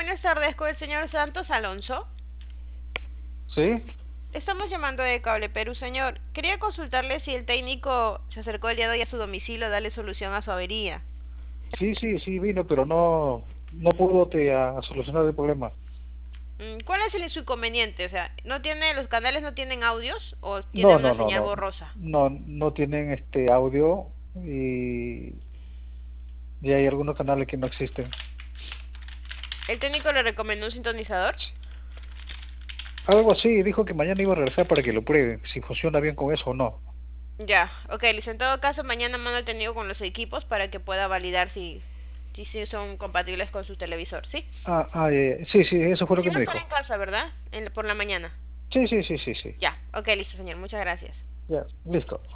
buenas tardes con el señor Santos Alonso. Sí, Estamos llamando de Cable Perú, señor. Quería consultarle si el técnico se acercó el día de hoy a su domicilio a darle solución a su avería. sí vino, pero no pudo a solucionar el problema. ¿Cuál es su inconveniente? O sea, ¿los canales no tienen audios o tienen No, una no, no, señal no, borrosa? no tienen este audio y hay algunos canales que no existen. ¿El técnico le recomendó un sintonizador? Algo así, dijo que mañana iba a regresar para que lo pruebe, si funciona bien con eso o no. Ya, ok, listo. En todo caso, mañana mando al técnico con los equipos para que pueda validar si son compatibles con su televisor, ¿sí? Sí, eso fue lo que Mañana me estará en dijo. casa, ¿verdad? Por la mañana. Sí. Ya, ok, listo, señor. Muchas gracias. Ya, listo.